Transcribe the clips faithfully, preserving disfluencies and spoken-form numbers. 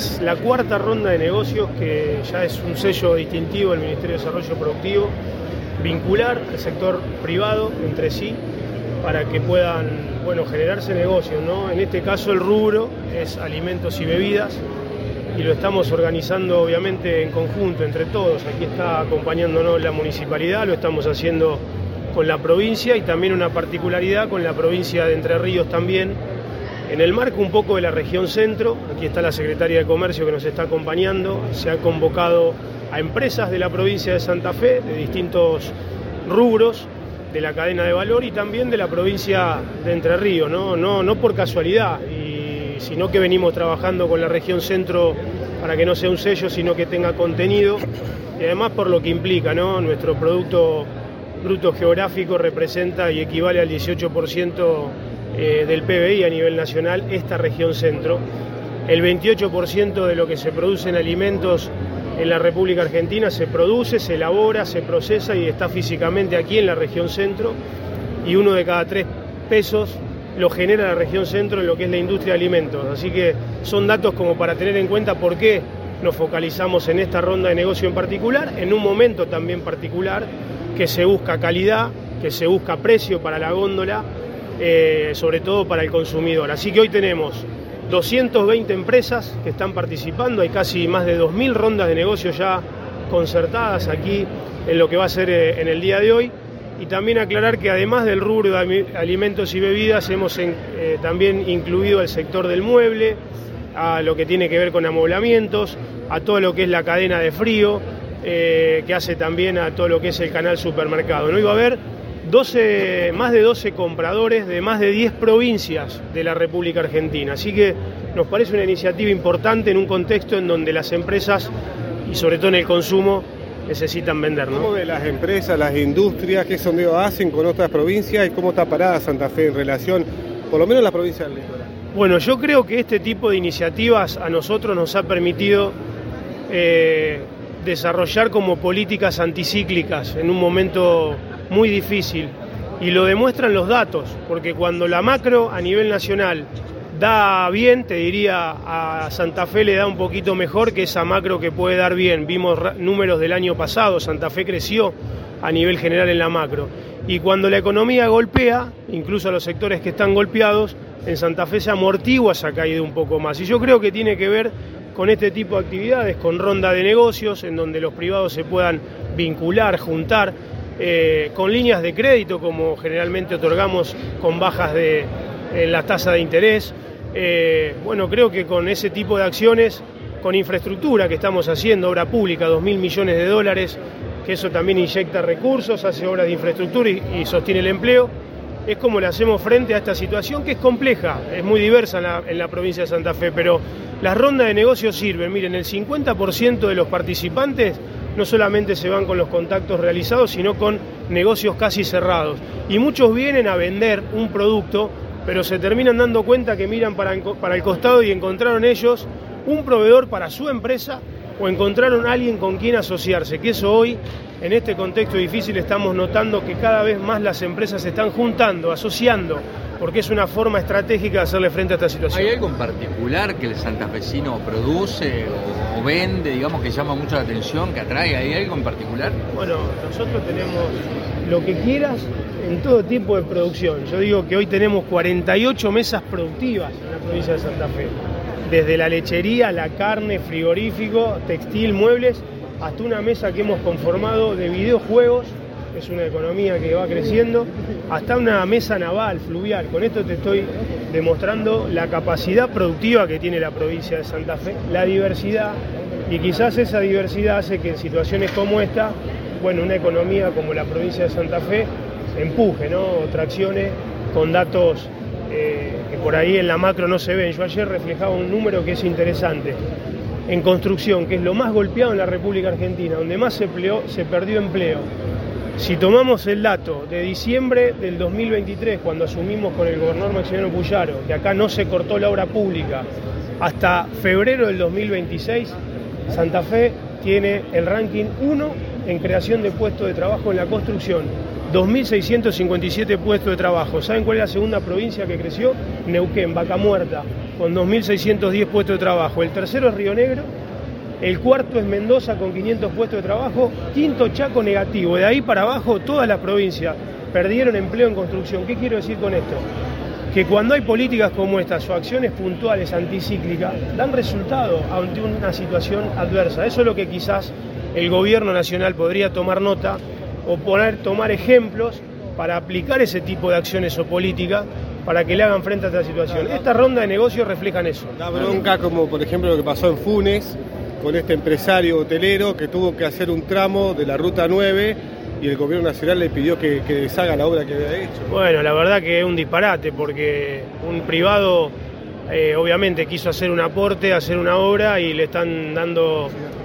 Es la cuarta ronda de negocios que ya es un sello distintivo del Ministerio de Desarrollo Productivo, vincular al sector privado entre sí para que puedan, bueno, generarse negocios, ¿no? En este caso el rubro es alimentos y bebidas y lo estamos organizando obviamente en conjunto entre todos. Aquí está acompañándonos la municipalidad, lo estamos haciendo con la provincia y también una particularidad con la provincia de Entre Ríos también, en el marco un poco de la región centro. Aquí está la Secretaria de Comercio que nos está acompañando. Se ha convocado a empresas de la provincia de Santa Fe, de distintos rubros de la cadena de valor y también de la provincia de Entre Ríos, ¿no? No, no por casualidad, y, sino que venimos trabajando con la región centro para que no sea un sello, sino que tenga contenido y además por lo que implica, ¿no? Nuestro producto bruto geográfico representa y equivale al dieciocho por ciento eh, del P B I a nivel nacional, esta región centro. El veintiocho por ciento de lo que se produce en alimentos en la República Argentina se produce, se elabora, se procesa y está físicamente aquí en la región centro, y uno de cada tres pesos lo genera la región centro en lo que es la industria de alimentos. Así que son datos como para tener en cuenta por qué nos focalizamos en esta ronda de negocio en particular, en un momento también particular que se busca calidad, que se busca precio para la góndola, eh, sobre todo para el consumidor. Así que hoy tenemos doscientas veinte empresas que están participando, hay casi más de dos mil rondas de negocio ya concertadas aquí en lo que va a ser eh, en el día de hoy, y también aclarar que además del rubro de alimentos y bebidas hemos en, eh, también incluido el sector del mueble, a lo que tiene que ver con amoblamientos, a todo lo que es la cadena de frío, eh, que hace también a todo lo que es el canal supermercado, ¿no? Iba a haber doce, más de doce compradores de más de diez provincias de la República Argentina. Así que nos parece una iniciativa importante en un contexto en donde las empresas, y sobre todo en el consumo, necesitan vender, ¿no? ¿Cómo de las empresas, las industrias, qué sondeo hacen con otras provincias y cómo está parada Santa Fe en relación, por lo menos la provincia del Litoral? Bueno, yo creo que este tipo de iniciativas a nosotros nos ha permitido eh, desarrollar como políticas anticíclicas en un momento muy difícil, y lo demuestran los datos, porque cuando la macro a nivel nacional da bien, te diría, a Santa Fe le da un poquito mejor que esa macro que puede dar bien. Vimos números del año pasado, Santa Fe creció a nivel general en la macro, y cuando la economía golpea, incluso a los sectores que están golpeados, en Santa Fe se amortigua esa caída un poco más, y yo creo que tiene que ver con este tipo de actividades, con ronda de negocios, en donde los privados se puedan vincular, juntar, Eh, con líneas de crédito como generalmente otorgamos con bajas de en la tasa de interés. Eh, bueno, creo que con ese tipo de acciones, con infraestructura que estamos haciendo, obra pública, dos mil millones de dólares, que eso también inyecta recursos, hace obras de infraestructura y, y sostiene el empleo, es como le hacemos frente a esta situación que es compleja, es muy diversa en la, en la provincia de Santa Fe, pero las rondas de negocios sirven. Miren, el cincuenta por ciento de los participantes no solamente se van con los contactos realizados, sino con negocios casi cerrados. Y muchos vienen a vender un producto, pero se terminan dando cuenta que miran para, para el costado y encontraron ellos un proveedor para su empresa o encontraron a alguien con quien asociarse, que eso hoy, en este contexto difícil, estamos notando que cada vez más las empresas se están juntando, asociando, porque es una forma estratégica de hacerle frente a esta situación. ¿Hay algo en particular que el santafesino produce o, o vende, digamos, que llama mucho la atención, que atrae? ¿Hay algo en particular? Bueno, nosotros tenemos lo que quieras en todo tipo de producción. Yo digo que hoy tenemos cuarenta y ocho mesas productivas en la provincia de Santa Fe. Desde la lechería, la carne, frigorífico, textil, muebles, hasta una mesa que hemos conformado de videojuegos, es una economía que va creciendo, hasta una mesa naval, fluvial. Con esto te estoy demostrando la capacidad productiva que tiene la provincia de Santa Fe, la diversidad, y quizás esa diversidad hace que en situaciones como esta, bueno, una economía como la provincia de Santa Fe empuje, ¿no? O traccione con datos eh, que por ahí en la macro no se ven. Yo ayer reflejaba un número que es interesante. En construcción, que es lo más golpeado en la República Argentina, donde más se, empleó, se perdió empleo. Si tomamos el dato de diciembre del dos mil veintitrés, cuando asumimos con el gobernador Maximiliano Puyaro, que acá no se cortó la obra pública, hasta febrero del dos mil veintiséis, Santa Fe tiene el ranking uno en creación de puestos de trabajo en la construcción. dos mil seiscientos cincuenta y siete puestos de trabajo. ¿Saben cuál es la segunda provincia que creció? Neuquén, Vaca Muerta. con dos mil seiscientos diez puestos de trabajo, el tercero es Río Negro, el cuarto es Mendoza con quinientos puestos de trabajo, quinto Chaco negativo, de ahí para abajo todas las provincias perdieron empleo en construcción. ¿Qué quiero decir con esto? Que cuando hay políticas como estas o acciones puntuales anticíclicas, dan resultado ante una situación adversa. Eso es lo que quizás el gobierno nacional podría tomar nota o poner, tomar ejemplos para aplicar ese tipo de acciones o políticas para que le hagan frente a esta situación. Esta ronda de negocios reflejan eso. Da bronca como por ejemplo lo que pasó en Funes con este empresario hotelero que tuvo que hacer un tramo de la Ruta nueve y el gobierno nacional le pidió que, que deshaga la obra que había hecho. Bueno, la verdad que es un disparate porque un privado eh, obviamente quiso hacer un aporte, hacer una obra y le están dando,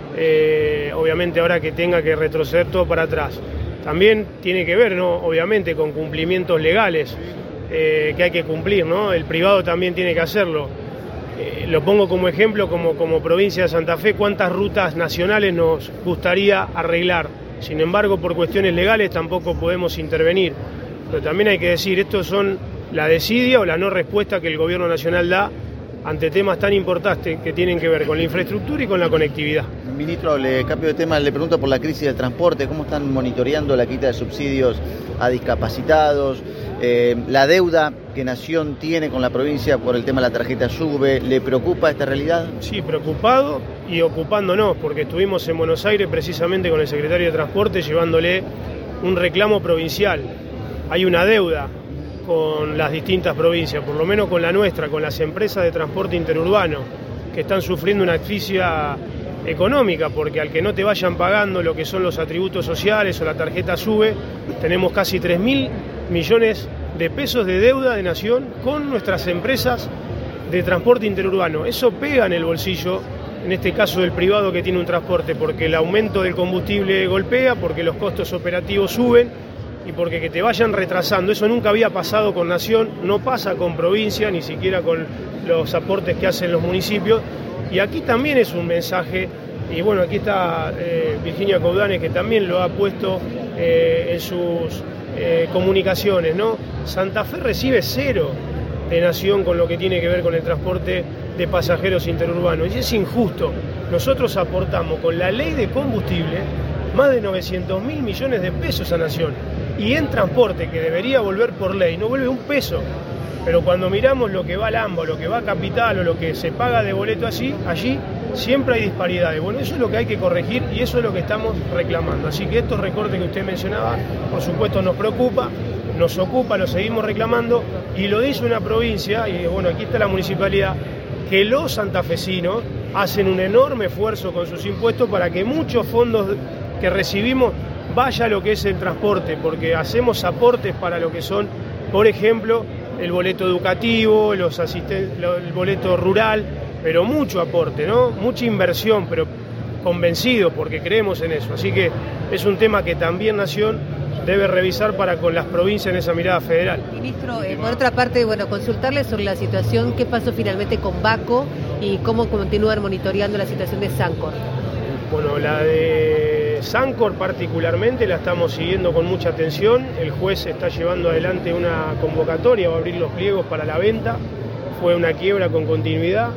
eh, obviamente ahora que tenga que retroceder todo para atrás. También tiene que ver, ¿no? Obviamente con cumplimientos legales eh, que hay que cumplir, ¿no? El privado también tiene que hacerlo. Eh, lo pongo como ejemplo, como, como provincia de Santa Fe, cuántas rutas nacionales nos gustaría arreglar. Sin embargo, por cuestiones legales tampoco podemos intervenir. Pero también hay que decir, estos son la desidia o la no respuesta que el gobierno nacional da ante temas tan importantes que tienen que ver con la infraestructura y con la conectividad. Ministro, le cambio de tema, le pregunto por la crisis del transporte, ¿cómo están monitoreando la quita de subsidios a discapacitados? Eh, la deuda que Nación tiene con la provincia por el tema de la tarjeta SUBE, ¿le preocupa esta realidad? Sí, preocupado y ocupándonos, porque estuvimos en Buenos Aires precisamente con el secretario de Transporte llevándole un reclamo provincial. Hay una deuda con las distintas provincias, por lo menos con la nuestra, con las empresas de transporte interurbano, que están sufriendo una asfixia económica, porque al que no te vayan pagando lo que son los atributos sociales o la tarjeta SUBE, tenemos casi tres mil millones de pesos de deuda de Nación con nuestras empresas de transporte interurbano. Eso pega en el bolsillo, en este caso del privado que tiene un transporte, porque el aumento del combustible golpea, porque los costos operativos suben, y porque que te vayan retrasando. Eso nunca había pasado con Nación, no pasa con provincia, ni siquiera con los aportes que hacen los municipios. Y aquí también es un mensaje, y bueno, aquí está eh, Virginia Coudanes, que también lo ha puesto eh, en sus eh, comunicaciones, ¿no? Santa Fe recibe cero de Nación con lo que tiene que ver con el transporte de pasajeros interurbanos, y es injusto. Nosotros aportamos con la ley de combustible más de novecientos mil millones de pesos a Nación, y en transporte, que debería volver por ley, no vuelve un peso. Pero cuando miramos lo que va al AMBA, lo que va a Capital o lo que se paga de boleto allí, allí siempre hay disparidades. Bueno, eso es lo que hay que corregir y eso es lo que estamos reclamando. Así que estos recortes que usted mencionaba, por supuesto nos preocupa, nos ocupa, lo seguimos reclamando, y lo dice una provincia, y bueno, aquí está la municipalidad, que los santafesinos hacen un enorme esfuerzo con sus impuestos para que muchos fondos que recibimos vaya a lo que es el transporte, porque hacemos aportes para lo que son, por ejemplo, el boleto educativo, los asisten- el boleto rural, pero mucho aporte, ¿no? Mucha inversión, pero convencidos porque creemos en eso. Así que es un tema que también Nación debe revisar para con las provincias en esa mirada federal. Ministro, eh, por otra parte, bueno, consultarle sobre la situación, qué pasó finalmente con Baco y cómo continúan monitoreando la situación de Sancor. Bueno, la de Sancor particularmente la estamos siguiendo con mucha atención. El juez está llevando adelante una convocatoria, va a abrir los pliegos para la venta. Fue una quiebra con continuidad.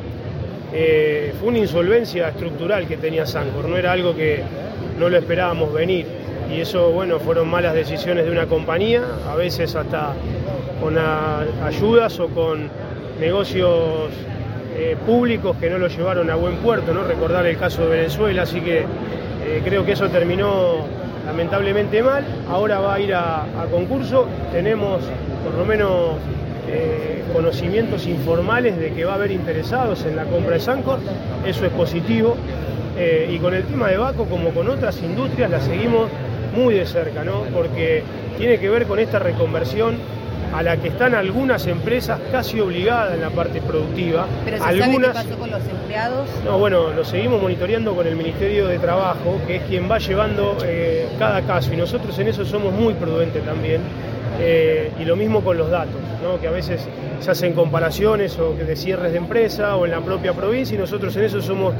Eh, fue una insolvencia estructural que tenía Sancor, no era algo que no lo esperábamos venir. Y eso, bueno, fueron malas decisiones de una compañía, a veces hasta con a, ayudas o con negocios eh, públicos que no lo llevaron a buen puerto, ¿no? Recordar el caso de Venezuela, así que eh, creo que eso terminó lamentablemente mal. Ahora va a ir a, a concurso, tenemos por lo menos eh, conocimientos informales de que va a haber interesados en la compra de Sancor, eso es positivo. Eh, y con el tema de Baco, como con otras industrias, la seguimos muy de cerca, ¿no? Porque tiene que ver con esta reconversión a la que están algunas empresas casi obligadas en la parte productiva. ¿Pero se algunas... sabe qué pasó con los empleados? No, bueno, lo seguimos monitoreando con el Ministerio de Trabajo, que es quien va llevando eh, cada caso, y nosotros en eso somos muy prudentes también, eh, y lo mismo con los datos, ¿no? Que a veces se hacen comparaciones o de cierres de empresa o en la propia provincia, y nosotros en eso somos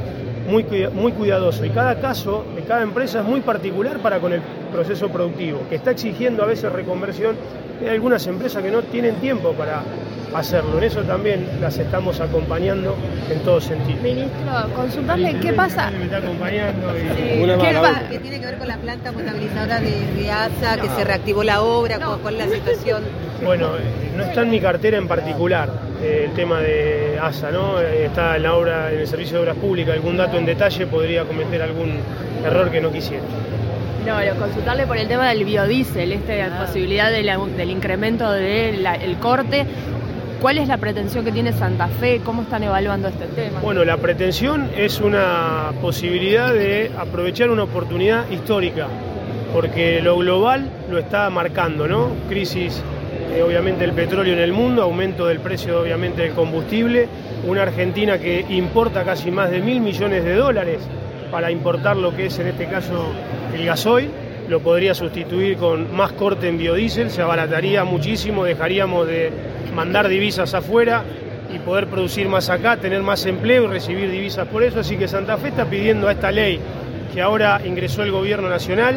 muy, muy cuidadoso, y cada caso de cada empresa es muy particular para con el proceso productivo, que está exigiendo a veces reconversión. Hay algunas empresas que no tienen tiempo para hacerlo, en eso también las estamos acompañando en todo sentido. Ministro, consultarle qué pasa. Me está acompañando y... Sí, Una ¿qué mala... va? ¿Qué tiene que ver con la planta potabilizadora de, de A S A, que se reactivó la obra? No. ¿Cuál es la situación? Bueno, no está en mi cartera en particular eh, el tema de A S A, ¿no? Eh, está en la obra, en el Servicio de Obras Públicas. Algún dato en detalle podría cometer algún error que no quisiera. No, lo consultarle por el tema del biodiesel, esta posibilidad de la, del incremento del corte. ¿Cuál es la pretensión que tiene Santa Fe? ¿Cómo están evaluando este tema? Bueno, la pretensión es una posibilidad de aprovechar una oportunidad histórica, porque lo global lo está marcando, ¿no? Crisis, eh, obviamente, del petróleo en el mundo, aumento del precio, obviamente, del combustible, una Argentina que importa casi más de mil millones de dólares para importar lo que es, en este caso, el gasoil. Lo podría sustituir con más corte en biodiesel, se abarataría muchísimo, dejaríamos de mandar divisas afuera y poder producir más acá, tener más empleo y recibir divisas por eso. Así que Santa Fe está pidiendo a esta ley que ahora ingresó el gobierno nacional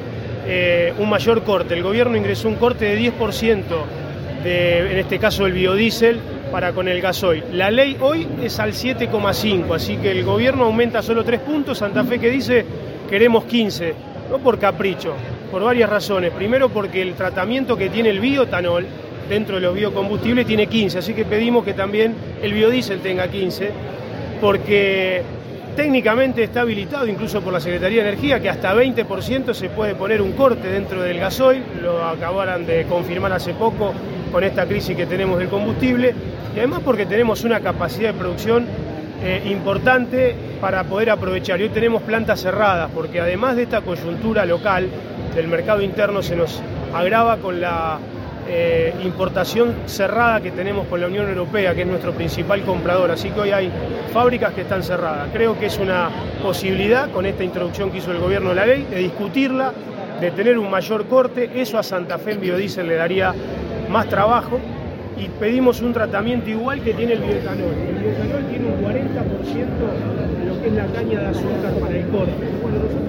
eh, un mayor corte. El gobierno ingresó un corte de diez por ciento de, en este caso, el biodiesel para con el gasoil. La ley hoy es al siete coma cinco, así que el gobierno aumenta solo tres puntos. Santa Fe, que dice queremos quince, no por capricho, por varias razones. Primero, porque el tratamiento que tiene el bioetanol dentro de los biocombustibles tiene quince, así que pedimos que también el biodiesel tenga quince, porque técnicamente está habilitado incluso por la Secretaría de Energía que hasta veinte por ciento se puede poner un corte dentro del gasoil. Lo acabaran de confirmar hace poco con esta crisis que tenemos del combustible, y además porque tenemos una capacidad de producción eh, importante para poder aprovechar. Y hoy tenemos plantas cerradas, porque además de esta coyuntura local del mercado interno, se nos agrava con la Eh, importación cerrada que tenemos con la Unión Europea, que es nuestro principal comprador, así que hoy hay fábricas que están cerradas. Creo que es una posibilidad, con esta introducción que hizo el gobierno de la ley, de discutirla, de tener un mayor corte. Eso a Santa Fe en biodiesel le daría más trabajo, y pedimos un tratamiento igual que tiene el bioetanol. El bioetanol tiene un cuarenta por ciento de lo que es la caña de azúcar para el corte. Bueno, nosotros